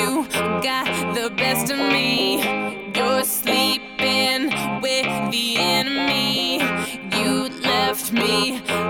You got the best of me. You're sleeping with the enemy. You left me